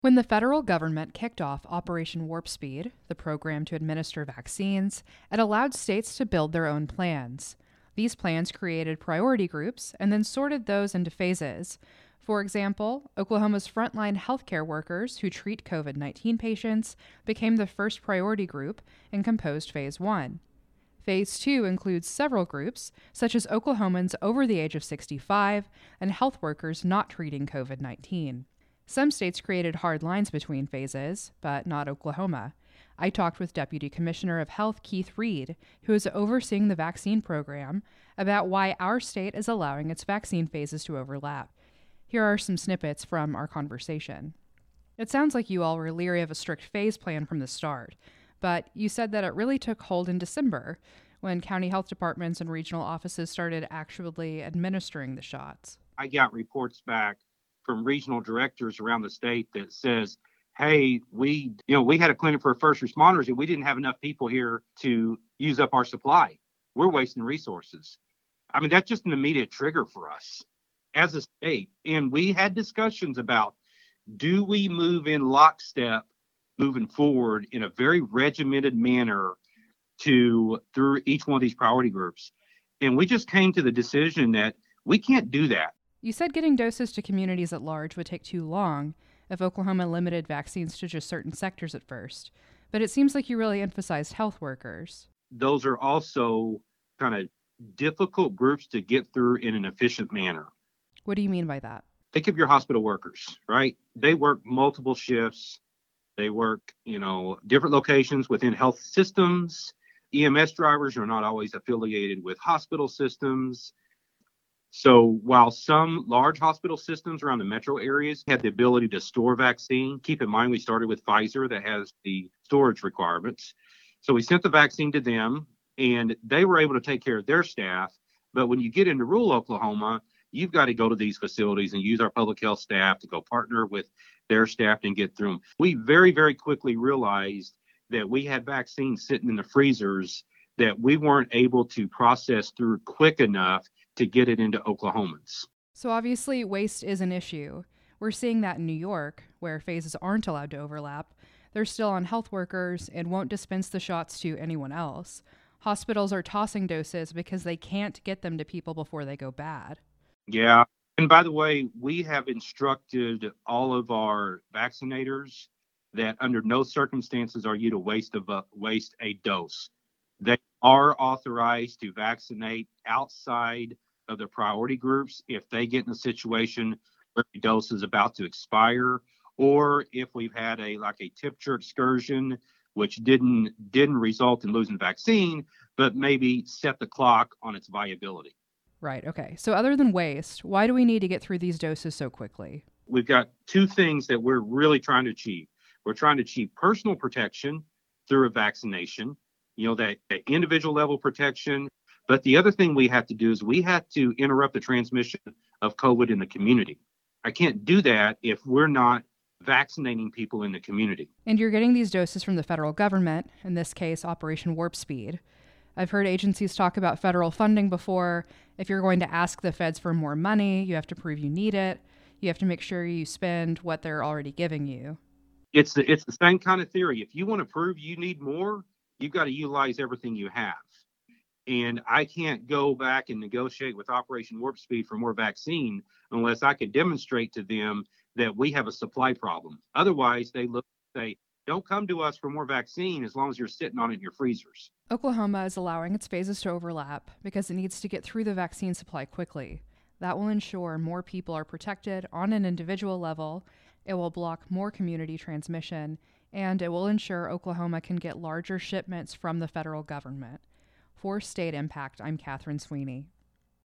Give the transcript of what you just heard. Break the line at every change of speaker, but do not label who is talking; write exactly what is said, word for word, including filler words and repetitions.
When the federal government kicked off Operation Warp Speed, the program to administer vaccines, it allowed states to build their own plans. These plans created priority groups and then sorted those into phases. For example, Oklahoma's frontline healthcare workers who treat COVID nineteen patients became the first priority group and composed Phase one. Phase two includes several groups, such as Oklahomans over the age of sixty-five and health workers not treating COVID nineteen. Some states created hard lines between phases, but not Oklahoma. I talked with Deputy Commissioner of Health Keith Reed, who is overseeing the vaccine program, about why our state is allowing its vaccine phases to overlap. Here are some snippets from our conversation. It sounds like you all were leery of a strict phase plan from the start, but you said that it really took hold in December, when county health departments and regional offices started actually administering the shots.
I got reports back from regional directors around the state that says, hey, we, you know, we had a clinic for first responders and we didn't have enough people here to use up our supply. We're wasting resources. I mean, that's just an immediate trigger for us as a state. And we had discussions about, do we move in lockstep moving forward in a very regimented manner to through each one of these priority groups? And we just came to the decision that we can't do that.
You said getting doses to communities at large would take too long if Oklahoma limited vaccines to just certain sectors at first, but it seems like you really emphasized health workers.
Those are also kind of difficult groups to get through in an efficient manner.
What do you mean by that?
Think of your hospital workers, right? They work multiple shifts. They work, you know, different locations within health systems. E M S drivers are not always affiliated with hospital systems. So while some large hospital systems around the metro areas have the ability to store vaccine, keep in mind we started with Pfizer that has the storage requirements. So we sent the vaccine to them and they were able to take care of their staff. But when you get into rural Oklahoma, you've got to go to these facilities and use our public health staff to go partner with their staff and get through them. We very, very quickly realized that we had vaccines sitting in the freezers that we weren't able to process through quick enough to get it into Oklahomans.
So obviously waste is an issue. We're seeing that in New York, where phases aren't allowed to overlap. They're still on health workers and won't dispense the shots to anyone else. Hospitals are tossing doses because they can't get them to people before they go bad.
Yeah. And by the way, we have instructed all of our vaccinators that under no circumstances are you to waste a, waste a dose. They are authorized to vaccinate outside of the priority groups if they get in a situation where the dose is about to expire, or if we've had a like a temperature excursion, which didn't didn't result in losing vaccine, but maybe set the clock on its viability.
Right. Okay. So other than waste, why do we need to get through these doses so quickly?
We've got two things that we're really trying to achieve. We're trying to achieve personal protection through a vaccination, you know, that, that individual level protection. But the other thing we have to do is we have to interrupt the transmission of COVID in the community. I can't do that if we're not vaccinating people in the community.
And you're getting these doses from the federal government, in this case, Operation Warp Speed. I've heard agencies talk about federal funding before. If you're going to ask the feds for more money, you have to prove you need it. You have to make sure you spend what they're already giving you.
It's the, it's the same kind of theory. If you want to prove you need more, you've got to utilize everything you have. And I can't go back and negotiate with Operation Warp Speed for more vaccine unless I can demonstrate to them that we have a supply problem. Otherwise, they look say, don't come to us for more vaccine as long as you're sitting on it in your freezers.
Oklahoma is allowing its phases to overlap because it needs to get through the vaccine supply quickly. That will ensure more people are protected on an individual level, it will block more community transmission, and it will ensure Oklahoma can get larger shipments from the federal government. For State Impact, I'm Catherine Sweeney.